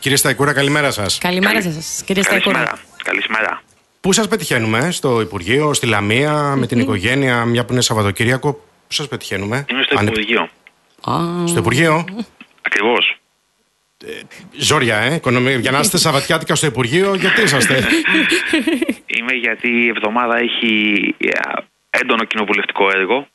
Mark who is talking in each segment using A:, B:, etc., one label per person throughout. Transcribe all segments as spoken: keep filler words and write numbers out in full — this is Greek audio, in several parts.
A: Κύριε Σταϊκούρα, καλημέρα σας.
B: Καλημέρα σας, κύριε Σταϊκούρα.
C: Καλησπέρα.
A: Πού σας πετυχαίνουμε, στο Υπουργείο, στη Λαμία, mm-hmm. με την οικογένεια, μια που είναι Σαββατοκύριακο? Πού σας πετυχαίνουμε?
C: Είμαι στο Ανε... Υπουργείο.
A: Ah. Στο Υπουργείο?
C: Ακριβώς.
A: Ε, ζόρια, ε, για να είστε Σαββατιάτικα στο Υπουργείο, γιατί είσαστε?
C: Είμαι γιατί η εβδομάδα έχει έντονο κοινοβουλευτικό έργο.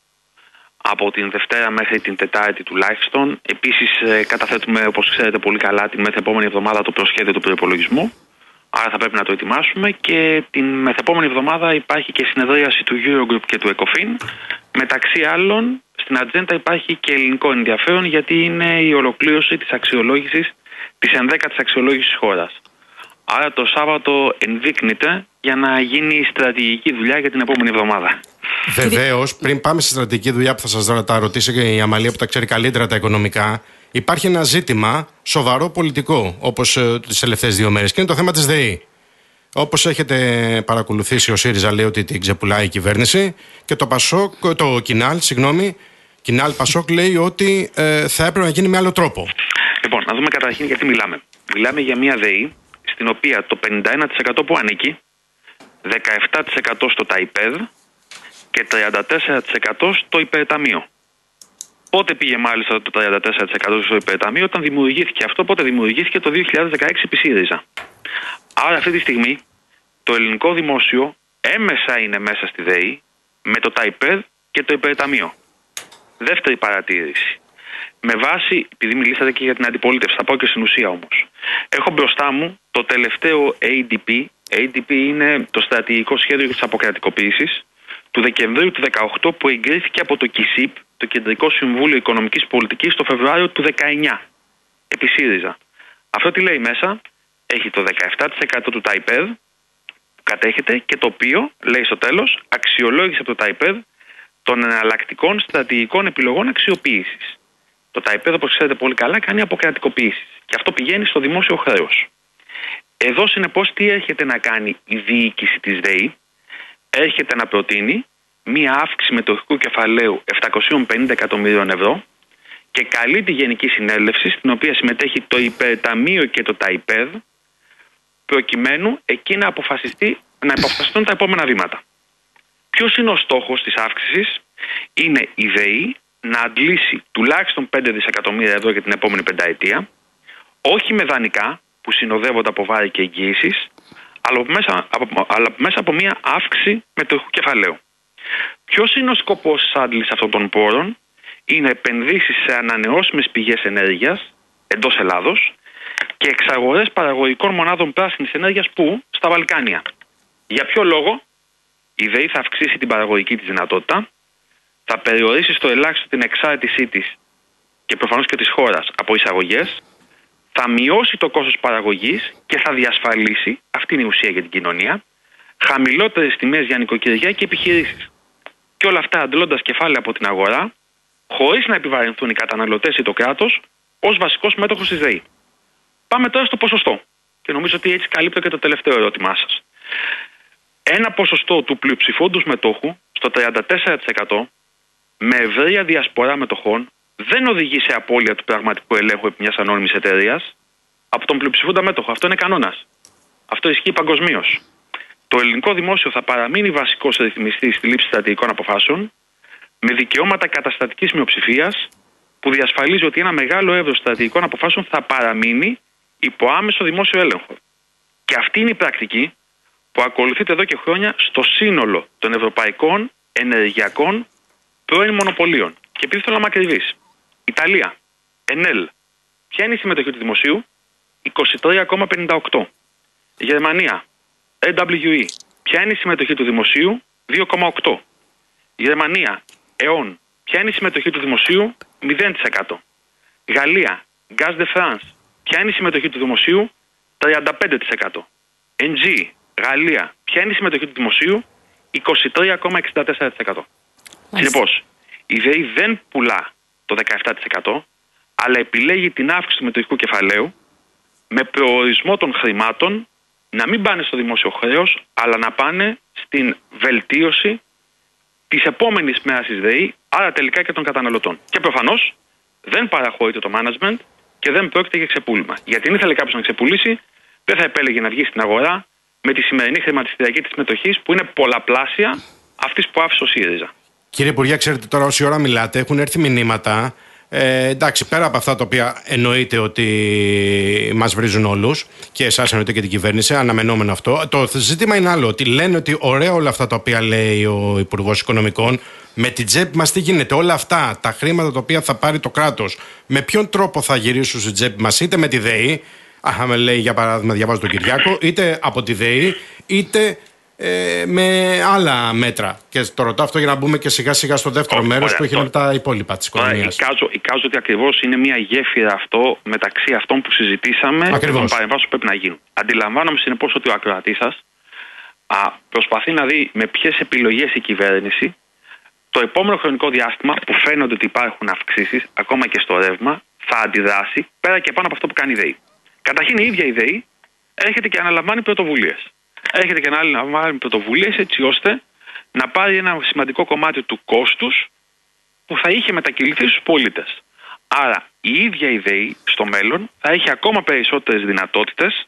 C: Από την Δευτέρα μέχρι την Τετάρτη τουλάχιστον. Επίσης, καταθέτουμε, όπως ξέρετε πολύ καλά, την μεθεπόμενη εβδομάδα το προσχέδιο του προϋπολογισμού. Άρα θα πρέπει να το ετοιμάσουμε. Και την μεθεπόμενη εβδομάδα υπάρχει και συνεδρίαση του Eurogroup και του ECOFIN. Μεταξύ άλλων, στην ατζέντα υπάρχει και ελληνικό ενδιαφέρον, γιατί είναι η ολοκλήρωση της αξιολόγησης, της ενδέκατης αξιολόγησης χώρας. Άρα το Σάββατο ενδείκνυται για να γίνει η στρατηγική δουλειά για την επόμενη εβδομάδα.
A: Βεβαίως, πριν πάμε στη στρατηγική δουλειά που θα σας τα ρωτήσει και η Αμαλία που τα ξέρει καλύτερα τα οικονομικά, υπάρχει ένα ζήτημα σοβαρό πολιτικό, όπως ε, τις τελευταίες δύο μέρες, και είναι το θέμα της ΔΕΗ. Όπως έχετε παρακολουθήσει, ο ΣΥΡΙΖΑ λέει ότι την ξεπουλάει η κυβέρνηση και το, Πασόκ, το Κινάλ, συγγνώμη, Κινάλ Πασόκ λέει ότι ε, θα έπρεπε να γίνει με άλλο τρόπο.
C: Λοιπόν, να δούμε καταρχήν γιατί μιλάμε. Μιλάμε για μια ΔΕΗ στην οποία το πενήντα ένα τοις εκατό που ανήκει, δεκαεπτά τοις εκατό στο ΤΑΙΠΕΔ και τριάντα τέσσερα τοις εκατό στο υπερταμείο. Πότε πήγε μάλιστα το τριάντα τέσσερα τοις εκατό στο υπερταμείο? Όταν δημιουργήθηκε αυτό, πότε δημιουργήθηκε? Το δύο χιλιάδες δεκαέξι επί ΣΥΡΙΖΑ. Άρα αυτή τη στιγμή το ελληνικό δημόσιο έμεσα είναι μέσα στη ΔΕΗ με το ΤΑΙΠΕΔ και το υπερταμείο. Δεύτερη παρατήρηση. Με βάση, επειδή μιλήσατε και για την αντιπολίτευση, θα πάω και στην ουσία όμως. Έχω μπροστά μου το τελευταίο έι ντι πι. έι ντι πι είναι το στρατηγικό σχέδιο της αποκρατικοποίησης του Δεκεμβρίου του δύο χιλιάδες δεκαοκτώ, που εγκρίθηκε από το ΚΙΣΥΠ, το Κεντρικό Συμβούλιο Οικονομικής Πολιτικής, το Φεβρουάριο του δύο χιλιάδες δεκαεννιά, επί ΣΥΡΙΖΑ. Αυτό τι λέει μέσα? Έχει το δεκαεπτά τοις εκατό του ΤΑΙΠΕΔ που κατέχεται και το οποίο, λέει στο τέλος, αξιολόγηση από το ΤΑΙΠΕΔ των εναλλακτικών στρατηγικών επιλογών αξιοποίησης. Το ΤΑΙΠΕΔ, όπως ξέρετε πολύ καλά, κάνει αποκρατικοποίησης και αυτό πηγαίνει στο δημόσιο χρέος. Εδώ συνεπώς τι έρχεται να κάνει η διοίκηση της ΔΕΗ? Έρχεται να προτείνει μία αύξηση μετοχικού κεφαλαίου επτακόσια πενήντα εκατομμυρίων ευρώ και καλεί τη Γενική Συνέλευση, στην οποία συμμετέχει το υπερταμείο και το ΤΑΙΠΕΔ, προκειμένου εκεί να αποφασιστεί, να αποφασιστούν τα επόμενα βήματα. Ποιος είναι ο στόχος της αύξησης? Είναι η ΔΕΗ να αντλήσει τουλάχιστον πέντε δισεκατομμύρια ευρώ για την επόμενη πενταετία, όχι με δανεικά που συνοδεύονται από βάρη και εγγύησεις, αλλά μέσα από, αλλά μέσα από μια αύξηση μετοχικού κεφαλαίου. Ποιος είναι ο σκοπός της άντλησης αυτών των πόρων? Είναι επενδύσεις σε ανανεώσιμες πηγές ενέργειας εντός Ελλάδος και εξαγορές παραγωγικών μονάδων πράσινης ενέργειας που? Στα Βαλκάνια. Για ποιο λόγο? Η ΔΕΗ θα αυξήσει την παραγωγική της δυνατότητα, θα περιορίσει στο ελάχιστο την εξάρτησή της και προφανώς και της χώρας από εισαγωγές, θα μειώσει το κόστος παραγωγής και θα διασφαλίσει, αυτή είναι η ουσία για την κοινωνία, χαμηλότερες τιμές για νοικοκυριά και επιχειρήσεις. Και όλα αυτά αντλώντας κεφάλαια από την αγορά, χωρίς να επιβαρυνθούν οι καταναλωτές ή το κράτος, ως βασικός μέτοχος της ΔΕΗ. Πάμε τώρα στο ποσοστό. Και νομίζω ότι έτσι καλύπτω και το τελευταίο ερώτημά σας. Ένα ποσοστό του πλειοψηφόντος μετόχου στο τριάντα τέσσερα τοις εκατό με ευρεία διασπορά μετοχών δεν οδηγεί σε απώλεια του πραγματικού ελέγχου επί μιας ανώνυμης εταιρείας από τον πλειοψηφόντα μέτοχο. Αυτό είναι κανόνας. Αυτό ισχύει παγκοσμίως. Το ελληνικό δημόσιο θα παραμείνει βασικός ρυθμιστής στη λήψη στρατηγικών αποφάσεων με δικαιώματα καταστατικής μειοψηφίας που διασφαλίζει ότι ένα μεγάλο εύρος στρατηγικών αποφάσεων θα παραμείνει υπό άμεσο δημόσιο έλεγχο. Και αυτή είναι η πρακτική που ακολουθείται εδώ και χρόνια στο σύνολο των ευρωπαϊκών ενεργειακών πρώην μονοπωλίων. Και επειδή θέλω να είμαι ακριβής, Ιταλία, ΕΝΕΛ, ποια είναι η συμμετοχή του δημοσίου? είκοσι τρία κόμμα πενήντα οκτώ. Γερμανία, έι ντάμπλιου ι, ποια είναι η συμμετοχή του δημοσίου? δύο κόμμα οκτώ. Γερμανία, ΕΟΝ, ποια είναι η συμμετοχή του δημοσίου? μηδέν τοις εκατό. Γαλλία, Gaz de France, ποια είναι η συμμετοχή του δημοσίου? τριάντα πέντε τοις εκατό. εν τζι, Γαλλία, ποια είναι η συμμετοχή του δημοσίου? είκοσι τρία κόμμα εξήντα τέσσερα τοις εκατό. Συνεπώς, η ΔΕΗ δεν πουλά το δεκαεπτά τοις εκατό, αλλά επιλέγει την αύξηση του μετοχικού κεφαλαίου με προορισμό των χρημάτων να μην πάνε στο δημόσιο χρέος, αλλά να πάνε στην βελτίωση της επόμενης μέρας της ΔΕΗ, άρα τελικά και των καταναλωτών. Και προφανώς δεν παραχωρείται το management και δεν πρόκειται για ξεπούλημα. Γιατί αν ήθελε κάποιος να ξεπουλήσει, δεν θα επέλεγε να βγει στην αγορά με τη σημερινή χρηματιστηριακή της μετοχής που είναι πολλαπλάσια αυτής που άφησε ο ΣΥΡΙΖΑ.
A: Κύριε Υπουργέ, ξέρετε τώρα όση ώρα μιλάτε, έχουν έρθει μηνύματα. Ε, εντάξει, πέρα από αυτά τα οποία εννοείται ότι μας βρίζουν όλους και εσάς εννοείται και την κυβέρνηση, αναμενόμενο αυτό. Το ζήτημα είναι άλλο, ότι λένε ότι ωραία όλα αυτά τα οποία λέει ο Υπουργός Οικονομικών, με την τσέπη μας τι γίνεται, όλα αυτά τα χρήματα τα οποία θα πάρει το κράτος, με ποιον τρόπο θα γυρίσουν στην τσέπη μας, είτε με τη ΔΕΗ, αχα, με λέει για παράδειγμα, διαβάζω τον Κυριάκο, είτε από τη ΔΕΗ, είτε Ε, με άλλα μέτρα. Και το ρωτάω αυτό για να μπούμε και σιγά σιγά στο δεύτερο μέρος που έχει τα υπόλοιπα της οικονομίας.
C: Εικάζω ότι ακριβώς είναι μια γέφυρα αυτό μεταξύ αυτών που συζητήσαμε ακριβώς. Και των παρεμβάσεων που πρέπει να γίνουν. Αντιλαμβάνομαι συνεπώς ότι ο ακροατής σας α, προσπαθεί να δει με ποιες επιλογές η κυβέρνηση το επόμενο χρονικό διάστημα που φαίνονται ότι υπάρχουν αυξήσεις ακόμα και στο ρεύμα θα αντιδράσει πέρα και πάνω από αυτό που κάνει η ΔΕΗ. Καταρχήν η ίδια η ΔΕΗ έρχεται και αναλαμβάνει πρωτοβουλίες. Έρχεται και να αναλαμβάνει πρωτοβουλίες έτσι ώστε να πάρει ένα σημαντικό κομμάτι του κόστους που θα είχε μετακυληθεί στους πολίτες. Άρα η ίδια η ΔΕΗ στο μέλλον θα έχει ακόμα περισσότερες δυνατότητες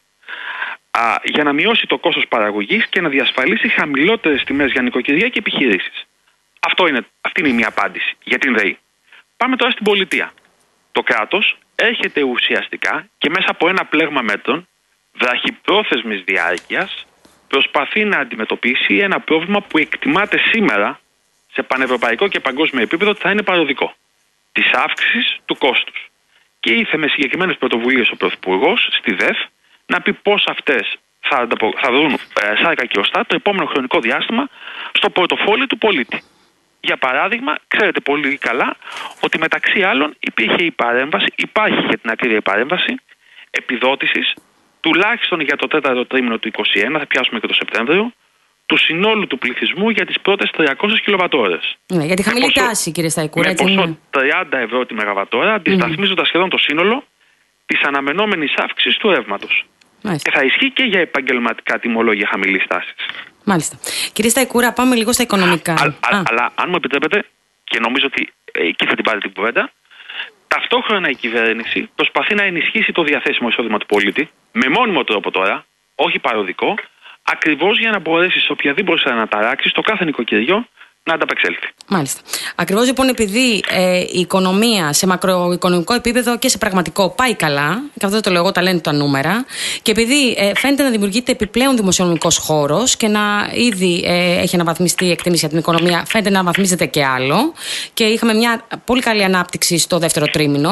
C: α, για να μειώσει το κόστος παραγωγής και να διασφαλίσει χαμηλότερες τιμές για νοικοκυριά και επιχειρήσεις. Αυτό είναι, αυτή είναι η μία απάντηση για την ΔΕΗ. Πάμε τώρα στην πολιτεία. Το κράτος έρχεται ουσιαστικά και μέσα από ένα πλέγμα μέτρων βραχυπρόθεσμης διάρκειας προσπαθεί να αντιμετωπίσει ένα πρόβλημα που εκτιμάται σήμερα σε πανευρωπαϊκό και παγκόσμιο επίπεδο ότι θα είναι παροδικό. Της αύξησης του κόστους. Και ήρθε με συγκεκριμένες πρωτοβουλίες ο Πρωθυπουργός στη ΔΕΦ να πει πώς αυτές θα, θα δουν ε, σάρκα και οστά το επόμενο χρονικό διάστημα στο πορτοφόλι του πολίτη. Για παράδειγμα, ξέρετε πολύ καλά ότι μεταξύ άλλων υπήρχε η παρέμβαση, υπάρχει για την ακρίβεια η παρέμβαση επιδότησης τουλάχιστον για το τέταρτο τρίμηνο του είκοσι ένα, θα πιάσουμε και το Σεπτέμβριο, του συνόλου του πληθυσμού για τις πρώτες τριακόσιες κιλοβατώρες.
B: Ναι, για τη χαμηλή τάση, κύριε Σταϊκούρα.
C: Με ποσό είναι. τριάντα ευρώ τη μεγαβατόρα, αντισταθμίζοντας mm-hmm. σχεδόν το σύνολο της αναμενόμενης αύξησης του ρεύματος. Και θα ισχύει και για επαγγελματικά τιμολόγια χαμηλής τάσης.
B: Μάλιστα. Κύριε Σταϊκούρα, πάμε λίγο στα οικονομικά.
C: Α, α, α. Αλλά αν μου επιτρέπετε, και νομίζω ότι εκεί θα την πάρετε την κουβέντα, ταυτόχρονα η κυβέρνηση προσπαθεί να ενισχύσει το διαθέσιμο εισόδημα του πολίτη με μόνιμο τρόπο τώρα, όχι παροδικό, ακριβώς για να μπορέσει σε οποιαδήποτε αναταράξη στο κάθε νοικοκυριό να ανταπεξέλθει.
B: Μάλιστα. Ακριβώς λοιπόν επειδή ε, η οικονομία σε μακροοικονομικό επίπεδο και σε πραγματικό πάει καλά, και αυτό το λέω εγώ, τα λένε τα νούμερα, και επειδή ε, φαίνεται να δημιουργείται επιπλέον δημοσιονομικός χώρος και να ήδη ε, έχει αναβαθμιστεί η εκτίμηση για την οικονομία, φαίνεται να αναβαθμίζεται και άλλο, και είχαμε μια πολύ καλή ανάπτυξη στο δεύτερο τρίμηνο.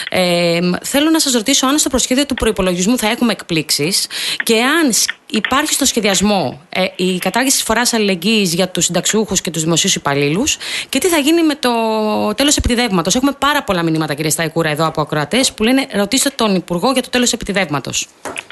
B: Ε, θέλω να σας ρωτήσω αν στο προσχέδιο του προϋπολογισμού θα έχουμε εκπλήξεις και αν υπάρχει στο σχεδιασμό ε, η κατάργηση της φοράς αλληλεγγύης για τους συνταξιούχους και τους δημοσίους υπαλλήλους και τι θα γίνει με το τέλος επιτιδεύματος. Έχουμε πάρα πολλά μηνύματα, κύριε Σταϊκούρα, εδώ από ακροατές που λένε ρωτήστε τον Υπουργό για το τέλος επιτιδεύματος.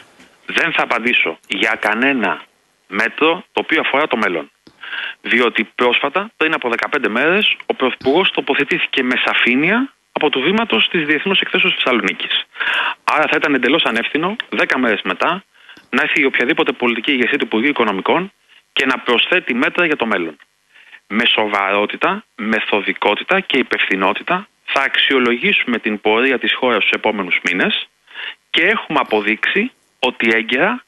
C: Δεν θα απαντήσω για κανένα μέτρο το οποίο αφορά το μέλλον. Διότι πρόσφατα, πριν από δεκαπέντε μέρες, ο Πρωθυπουργός τοποθετήθηκε με σαφήνεια από του βήματος της Διεθνούς Εκθέσεως Θεσσαλονίκης. Άρα θα ήταν εντελώς ανεύθυνο, δέκα μέρες μετά, να έρθει οποιαδήποτε πολιτική ηγεσία του Υπουργείου Οικονομικών και να προσθέτει μέτρα για το μέλλον. Με σοβαρότητα, μεθοδικότητα και υπευθυνότητα θα αξιολογήσουμε την πορεία της χώρας στους επόμενους μήνες και έχουμε αποδείξει ότι έγκαιρα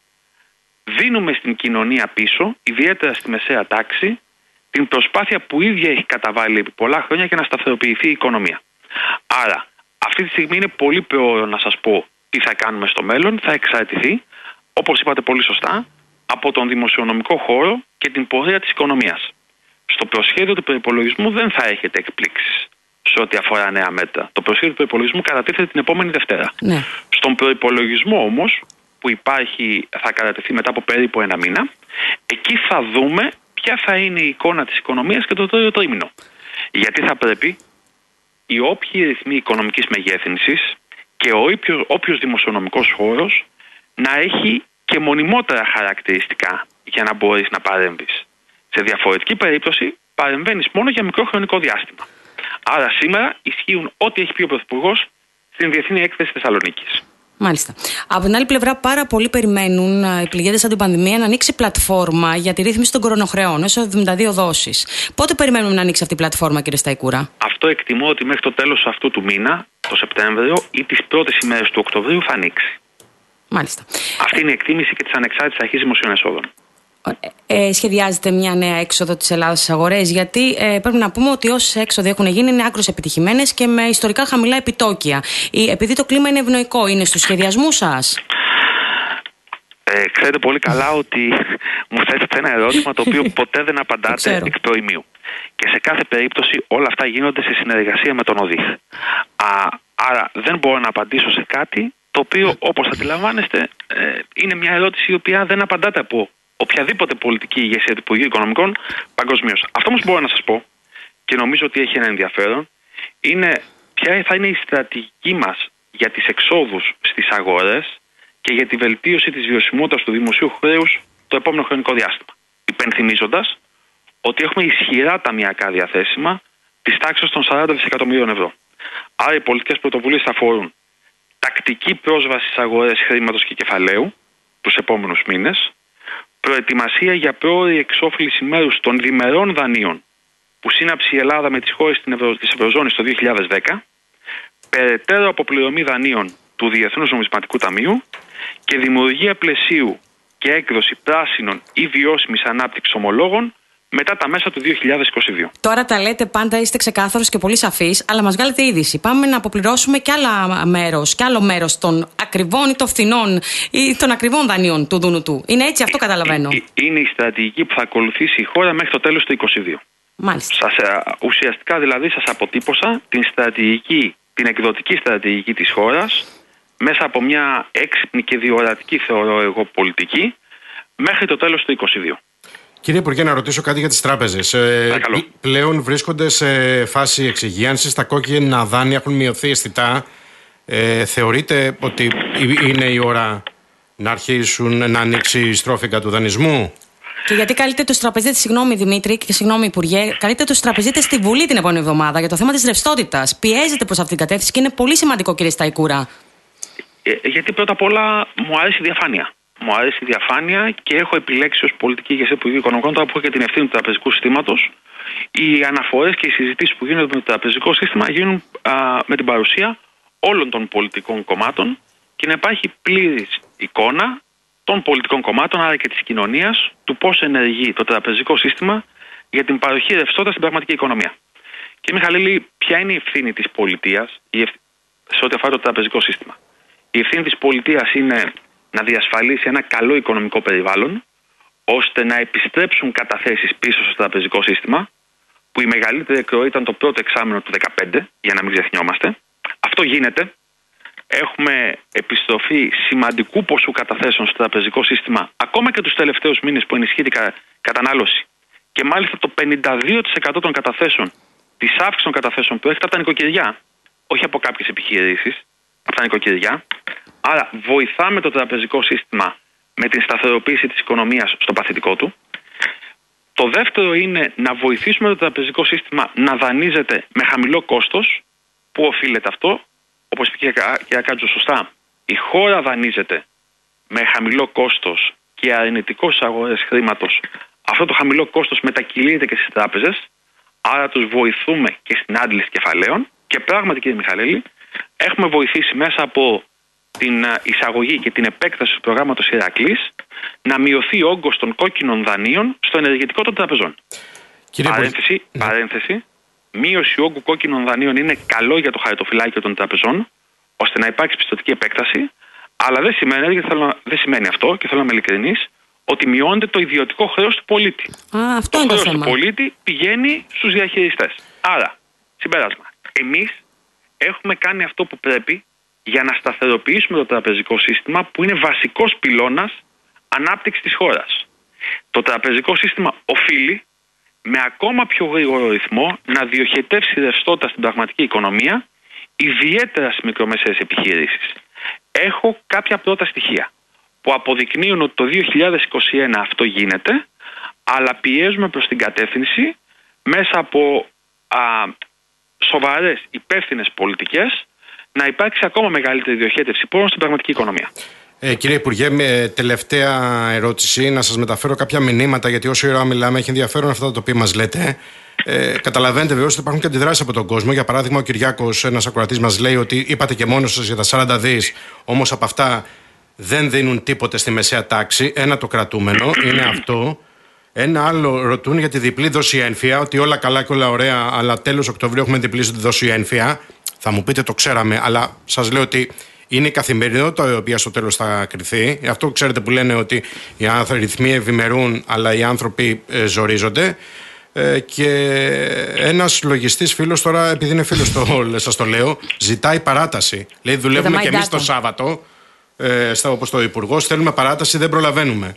C: δίνουμε στην κοινωνία πίσω, ιδιαίτερα στη μεσαία τάξη, την προσπάθεια που ίδια έχει καταβάλει επί πολλά χρόνια για να σταθεροποιηθεί η οικονομία. Άρα, αυτή τη στιγμή είναι πολύ πρόωρο να σας πω τι θα κάνουμε στο μέλλον, θα εξαρτηθεί, όπως είπατε πολύ σωστά, από τον δημοσιονομικό χώρο και την πορεία της οικονομίας. Στο προσχέδιο του προϋπολογισμού δεν θα έχετε εκπλήξεις σε ό,τι αφορά νέα μέτρα. Το προσχέδιο του προϋπολογισμού κατατίθεται την επόμενη Δευτέρα. Ναι. Στον προϋπολογισμό όμως, που υπάρχει, θα κατατεθεί μετά από περίπου ένα μήνα, εκεί θα δούμε ποια θα είναι η εικόνα της οικονομίας και το τρίτο τρίμηνο. Γιατί θα πρέπει οι όποιοι ρυθμοί οικονομικής μεγέθυνσης και ο όποιος, όποιος δημοσιονομικός χώρος να έχει και μονιμότερα χαρακτηριστικά για να μπορείς να παρέμβεις. Σε διαφορετική περίπτωση παρεμβαίνεις μόνο για μικρό χρονικό διάστημα. Άρα σήμερα ισχύουν ό,τι έχει πει ο Πρωθυπουργός στην Διεθνή Έκθεση Θεσσαλονίκης.
B: Μάλιστα. Από την άλλη πλευρά, πάρα πολλοί περιμένουν οι πληγέντες από την πανδημία να ανοίξει πλατφόρμα για τη ρύθμιση των κορονοχρεών, έσω εβδομήντα δύο δόσεις. Πότε περιμένουμε να ανοίξει αυτή η πλατφόρμα, κύριε Σταϊκούρα?
C: Αυτό εκτιμώ ότι μέχρι το τέλος αυτού του μήνα, το Σεπτέμβριο ή τις πρώτες ημέρες του Οκτωβρίου, θα ανοίξει.
B: Μάλιστα.
C: Αυτή είναι η εκτίμηση και της Ανεξάρτητης Αρχής Δημοσίων Εσόδων.
B: Ε, σχεδιάζεται μια νέα έξοδο της Ελλάδας στις αγορές? Γιατί ε, πρέπει να πούμε ότι όσες έξοδοι έχουν γίνει είναι άκρως επιτυχημένες και με ιστορικά χαμηλά επιτόκια. Ε, επειδή το κλίμα είναι ευνοϊκό, είναι στους σχεδιασμούς σας?
C: Ε, ξέρετε πολύ καλά ότι μου θέσετε ένα ερώτημα το οποίο ποτέ δεν απαντάτε εκ προημίου. Και σε κάθε περίπτωση όλα αυτά γίνονται σε συνεργασία με τον ΟΔΙΧ. Α, άρα δεν μπορώ να απαντήσω σε κάτι το οποίο, όπως αντιλαμβάνεστε, ε, είναι μια ερώτηση η οποία δεν απαντάται από οποιαδήποτε πολιτική ηγεσία του Υπουργείου Οικονομικών παγκοσμίως. Αυτό όμως μπορώ να σας πω, και νομίζω ότι έχει ένα ενδιαφέρον, είναι ποια θα είναι η στρατηγική μας για τις εξόδους στις αγορές και για τη βελτίωση της βιωσιμότητας του δημοσίου χρέους το επόμενο χρονικό διάστημα. Υπενθυμίζοντας ότι έχουμε ισχυρά ταμιακά διαθέσιμα της τάξης των σαράντα δισεκατομμυρίων ευρώ. Άρα οι πολιτικές πρωτοβουλίες θα αφορούν τακτική πρόσβαση στις αγορές χρήματος και κεφαλαίου τους επόμενους μήνες, προετοιμασία για πρόωρη εξόφληση μέρους των διμερών δανείων που σύναψε η Ελλάδα με τις χώρες της Ευρωζώνης το δύο χιλιάδες δέκα, περαιτέρω αποπληρωμή δανείων του Διεθνούς Νομισματικού Ταμείου και δημιουργία πλαισίου και έκδοση πράσινων ή βιώσιμης ανάπτυξης ομολόγων μετά τα μέσα του δύο χιλιάδες είκοσι δύο.
B: Τώρα τα λέτε πάντα, είστε ξεκάθαρος και πολύ σαφείς, αλλά μας βγάλετε είδηση. Πάμε να αποπληρώσουμε κι άλλα μέρος, κι άλλο μέρος των ακριβών ή των φθηνών ή των ακριβών δανείων του Δουνουτού. Είναι έτσι, αυτό καταλαβαίνω.
C: Είναι η στρατηγική που θα ακολουθήσει η χώρα μέχρι το τέλος του είκοσι δύο.
B: Μάλιστα.
C: Σας, ουσιαστικά δηλαδή σας αποτύπωσα την στρατηγική, την εκδοτική στρατηγική της χώρας μέσα από μια έξυπνη και διορατική, θεωρώ εγώ, πολιτική μέχρι το τέλος του είκοσι δύο.
A: Κύριε Υπουργέ, να ρωτήσω κάτι για τις τράπεζες. Ε, πλέον βρίσκονται σε φάση εξυγίανσης, τα κόκκινα δάνεια έχουν μειωθεί αισθητά. Ε, θεωρείτε ότι είναι η ώρα να αρχίσουν να ανοίξει η στρόφιγγα του δανεισμού?
B: Και γιατί καλείτε τους τραπεζίτες, συγγνώμη Δημήτρη και συγγνώμη Υπουργέ, καλείτε τους τραπεζίτες στη Βουλή την επόμενη εβδομάδα για το θέμα της ρευστότητας. Πιέζετε προς αυτήν την κατεύθυνση και είναι πολύ σημαντικό, κύριε Σταϊκούρα.
C: Ε, γιατί πρώτα απ' όλα μου αρέσει η διαφάνεια. Μου αρέσει η διαφάνεια και έχω επιλέξει ως πολιτική ηγεσία του Υπουργείου Οικονομικών, τώρα που έχω και την ευθύνη του τραπεζικού συστήματος, οι αναφορές και οι συζητήσεις που γίνονται με το τραπεζικό σύστημα γίνουν α, με την παρουσία όλων των πολιτικών κομμάτων και να υπάρχει πλήρης εικόνα των πολιτικών κομμάτων, άρα και της κοινωνίας, του πώς ενεργεί το τραπεζικό σύστημα για την παροχή ρευστότητας στην πραγματική οικονομία. Και Μιχαλήλη, ποια είναι η ευθύνη της πολιτείας σε ό,τι αφορά το τραπεζικό σύστημα? Η ευθύνη της πολιτείας είναι να διασφαλίσει ένα καλό οικονομικό περιβάλλον, ώστε να επιστρέψουν καταθέσεις πίσω στο τραπεζικό σύστημα, που η μεγαλύτερη εκροή ήταν το πρώτο εξάμηνο του δύο χιλιάδες δεκαπέντε, για να μην ξεχνιόμαστε. Αυτό γίνεται. Έχουμε επιστροφή σημαντικού ποσού καταθέσεων στο τραπεζικό σύστημα, ακόμα και τους τελευταίους μήνες που ενισχύει την κατανάλωση. Και μάλιστα το πενήντα δύο τοις εκατό των καταθέσεων, της αύξησης των καταθέσεων που έρχεται από τα νοικοκυριά, όχι από κάποιες επιχειρήσεις, από τα νοικοκυριά. Άρα βοηθάμε το τραπεζικό σύστημα με την σταθεροποίηση της οικονομίας στο παθητικό του. Το δεύτερο είναι να βοηθήσουμε το τραπεζικό σύστημα να δανείζεται με χαμηλό κόστος. Πού οφείλεται αυτό? Όπως είπε και η κυρία Κάτζου σωστά, η χώρα δανείζεται με χαμηλό κόστος και αρνητικό στις αγορές χρήματος. Αυτό το χαμηλό κόστος μετακυλείται και στις τράπεζες, άρα τους βοηθούμε και στην άντληση κεφαλαίων. Και πράγματι, κύριε Μιχαλέλη, έχουμε βοηθήσει μέσα από την εισαγωγή και την επέκταση του προγράμματος Ηρακλής να μειωθεί ο όγκος των κόκκινων δανείων στο ενεργητικό των τραπεζών. Κύριε παρένθεση, Πολ... παρένθεση, μείωση όγκου κόκκινων δανείων είναι καλό για το χαρτοφυλάκιο των τραπεζών, ώστε να υπάρξει πιστωτική επέκταση, αλλά δεν σημαίνει, θέλω, δεν σημαίνει αυτό, και θέλω να είμαι ειλικρινής, ότι μειώνεται το ιδιωτικό χρέος του πολίτη.
B: Α, αυτό
C: το
B: είναι
C: χρέος
B: το θέμα.
C: του πολίτη πηγαίνει στους διαχειριστές. Άρα, συμπέρασμα, εμείς έχουμε κάνει αυτό που πρέπει για να σταθεροποιήσουμε το τραπεζικό σύστημα, που είναι βασικός πυλώνας ανάπτυξης της χώρας. Το τραπεζικό σύστημα οφείλει με ακόμα πιο γρήγορο ρυθμό να διοχετεύσει ρευστότητα στην πραγματική οικονομία, ιδιαίτερα στις μικρομεσαίες επιχειρήσεις. Έχω κάποια πρώτα στοιχεία που αποδεικνύουν ότι το δύο χιλιάδες είκοσι ένα αυτό γίνεται, αλλά πιέζουμε προς την κατεύθυνση μέσα από α, σοβαρές υπεύθυνες πολιτικές να υπάρξει ακόμα μεγαλύτερη διοχέτευση πόρων στην πραγματική οικονομία.
A: Ε, κύριε Υπουργέ, με τελευταία ερώτηση, να σας μεταφέρω κάποια μηνύματα, γιατί όσο ώρα μιλάμε έχει ενδιαφέρον αυτά τα οποία μας λέτε. Ε, καταλαβαίνετε βεβαίως ότι υπάρχουν και αντιδράσεις από τον κόσμο. Για παράδειγμα, ο Κυριάκος, ένας ακροατής, μας λέει ότι είπατε και μόνος σας για τα σαράντα δις, όμως από αυτά δεν δίνουν τίποτε στη μεσαία τάξη. Ένα το κρατούμενο είναι αυτό. Ένα άλλο ρωτούν για τη διπλή δόση ένφια, ότι όλα καλά και όλα ωραία, αλλά τέλος Οκτωβρίου έχουμε διπλή δόση ένφια. Θα μου πείτε, το ξέραμε, αλλά σας λέω ότι είναι η καθημερινότητα η οποία στο τέλος θα κριθεί. Αυτό ξέρετε που λένε ότι οι αριθμοί ευημερούν, αλλά οι άνθρωποι ε, ζορίζονται. Ε, και ένας λογιστής φίλος, τώρα επειδή είναι φίλος, το, σας το λέω, ζητάει παράταση. Λέει, δουλεύουμε και εμείς το Σάββατο, ε, στα, όπως το Υπουργός, θέλουμε παράταση, δεν προλαβαίνουμε.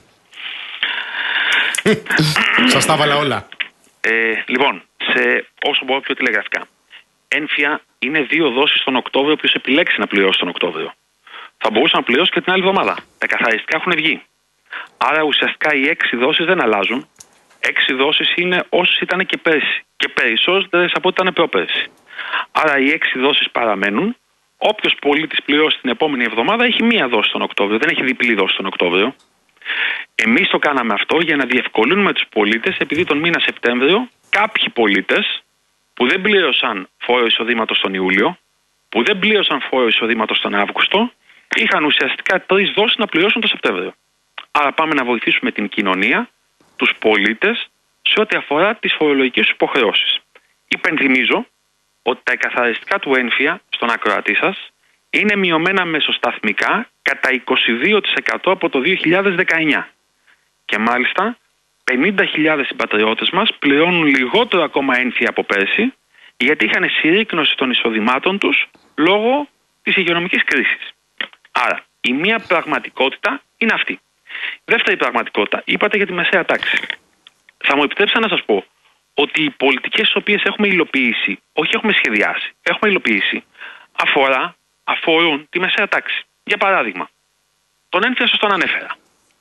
A: Σας τα έβαλα όλα.
C: Ε, λοιπόν, σε όσο μπορώ πιο τηλεγραφικά. Ένφια είναι δύο δόσεις τον Οκτώβριο, όποιος επιλέξει να πληρώσει τον Οκτώβριο. Θα μπορούσε να πληρώσει και την άλλη εβδομάδα. Τα καθαριστικά έχουν βγει. Άρα ουσιαστικά οι έξι δόσεις δεν αλλάζουν. Έξι δόσεις είναι όσες ήταν και πέρσι. Και περισσότερες από ό,τι ήταν πρόπερσι. Άρα οι έξι δόσεις παραμένουν. Όποιος πολίτης πληρώσει την επόμενη εβδομάδα έχει μία δόση τον Οκτώβριο. Δεν έχει διπλή δόση τον Οκτώβριο. Εμείς το κάναμε αυτό για να διευκολύνουμε τους πολίτες, επειδή τον μήνα Σεπτέμβριο κάποιοι πολίτες που δεν πλήρωσαν φόρο εισοδήματος τον Ιούλιο, που δεν πλήρωσαν φόρο εισοδήματος τον Αύγουστο, είχαν ουσιαστικά τρεις δόσεις να πληρώσουν το Σεπτέμβριο. Άρα πάμε να βοηθήσουμε την κοινωνία, τους πολίτες, σε ό,τι αφορά τις φορολογικές υποχρεώσεις. Υπενθυμίζω ότι τα εκαθαριστικά του ένφια στον ακροατή σας είναι μειωμένα μεσοσταθμικά κατά είκοσι δύο τοις εκατό από το δύο χιλιάδες δεκαεννιά. Και μάλιστα πενήντα χιλιάδες συμπατριώτες μας πληρώνουν λιγότερο ακόμα ένφια από πέρσι, γιατί είχαν συρρίκνωση των εισοδημάτων τους λόγω της υγειονομικής κρίσης. Άρα, η μία πραγματικότητα είναι αυτή. Δεύτερη πραγματικότητα, είπατε για τη μεσαία τάξη. Θα μου επιτρέψετε να σας πω ότι οι πολιτικές τις οποίες έχουμε υλοποιήσει, όχι έχουμε σχεδιάσει, έχουμε υλοποιήσει, αφορά, αφορούν τη μεσαία τάξη. Για παράδειγμα, τον ένφια σας τον ανέφερα.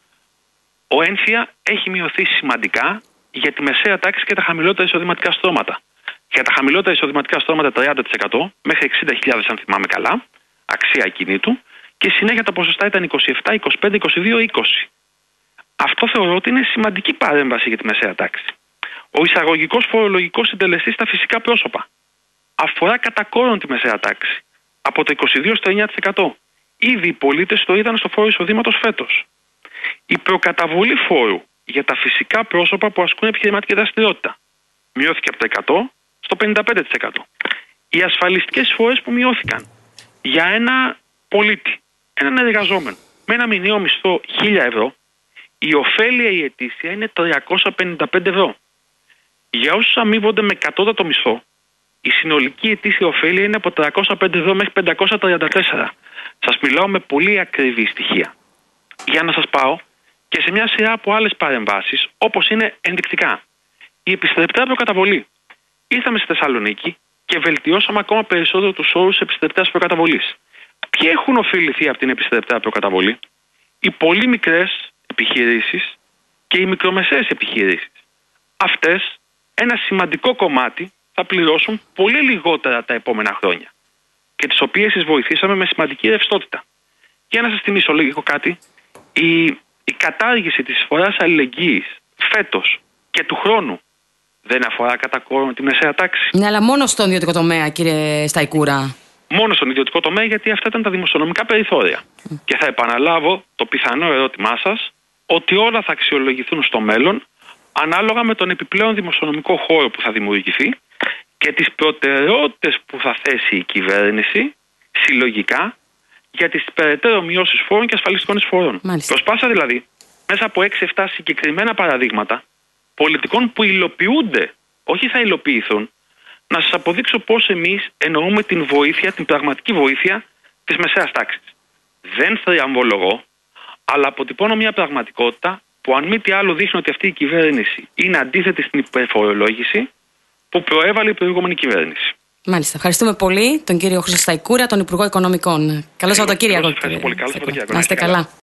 C: Ο ένφια έχει μειωθεί σημαντικά για τη μεσαία τάξη και τα χαμηλότερα εισοδηματικά στρώματα. Για τα χαμηλότερα εισοδηματικά στρώματα τριάντα τοις εκατό μέχρι εξήντα χιλιάδες, αν θυμάμαι καλά, αξία ακινήτου, και συνέχεια τα ποσοστά ήταν είκοσι επτά, είκοσι πέντε, είκοσι δύο, είκοσι. Αυτό θεωρώ ότι είναι σημαντική παρέμβαση για τη μεσαία τάξη. Ο εισαγωγικός φορολογικός συντελεστής στα φυσικά πρόσωπα αφορά κατά κόρον τη μεσαία τάξη. Από το είκοσι δύο στο εννιά τοις εκατό. Ήδη οι πολίτες το είδαν στο φόρο εισοδήματος φέτος. Η προκαταβολή φόρου για τα φυσικά πρόσωπα που ασκούν επιχειρηματική δραστηριότητα μειώθηκε από το εκατό στο πενήντα πέντε τοις εκατό. Οι ασφαλιστικές εισφορές που μειώθηκαν για ένα πολίτη, έναν εργαζόμενο, με ένα μηνιαίο μισθό χίλια ευρώ, η ωφέλεια η ετήσια είναι τριακόσια πενήντα πέντε ευρώ. Για όσους αμείβονται με κατώτατο μισθό, η συνολική ετήσια ωφέλεια είναι από τριακόσια πέντε ευρώ μέχρι πεντακόσια τριάντα τέσσερα. Σας μιλάω με πολύ ακριβή στοιχεία. Για να σας πάω και σε μια σειρά από άλλες παρεμβάσεις, όπως είναι ενδεικτικά. Η επιστρεπτέα προκαταβολή. Ήρθαμε στη Θεσσαλονίκη και βελτιώσαμε ακόμα περισσότερο τους όρους επιστρεπτέας προκαταβολής. Ποιοι έχουν ωφεληθεί από την επιστρεπτέα προκαταβολή? Οι πολύ μικρές επιχειρήσεις και οι μικρομεσαίες επιχειρήσεις. Αυτές ένα σημαντικό κομμάτι θα πληρώσουν πολύ λιγότερα τα επόμενα χρόνια και τις οποίες τις βοηθήσαμε με σημαντική ρευστότητα. Για να σας θυμίσω λίγο κάτι, η, η κατάργηση της εισφοράς αλληλεγγύης φέτος και του χρόνου δεν αφορά κατά κόρον τη μεσαία τάξη.
B: Ναι, αλλά μόνο στον ιδιωτικό τομέα, κύριε Σταϊκούρα.
C: Μόνο στον ιδιωτικό τομέα, γιατί αυτά ήταν τα δημοσιονομικά περιθώρια. Mm. Και θα επαναλάβω το πιθανό ερώτημά σας, ότι όλα θα αξιολογηθούν στο μέλλον ανάλογα με τον επιπλέον δημοσιονομικό χώρο που θα δημιουργηθεί και τις προτεραιότητες που θα θέσει η κυβέρνηση συλλογικά για τις περαιτέρω μειώσεις φόρων και ασφαλιστικών εισφορών. Προσπάσα δηλαδή μέσα από έξι εφτά συγκεκριμένα παραδείγματα πολιτικών που υλοποιούνται, όχι θα υλοποιηθούν, να σας αποδείξω πώς εμείς εννοούμε την βοήθεια, την πραγματική βοήθεια της μεσαίας τάξης. Δεν θριαμβολογώ, αλλά αποτυπώνω μια πραγματικότητα που αν μη τι άλλο δείχνει ότι αυτή η κυβέρνηση είναι αντίθετη στην υπερφορολόγηση που προέβαλε η προηγούμενη κυβέρνηση.
B: Μάλιστα. Ευχαριστούμε πολύ τον κύριο Χρήστο Σταϊκούρα, τον Υπουργό Οικονομικών. Καλό Σαββατοκύριακο.
C: Ευχαριστώ πολύ. Καλό Σαββατοκύριακο.
B: Να είστε καλά.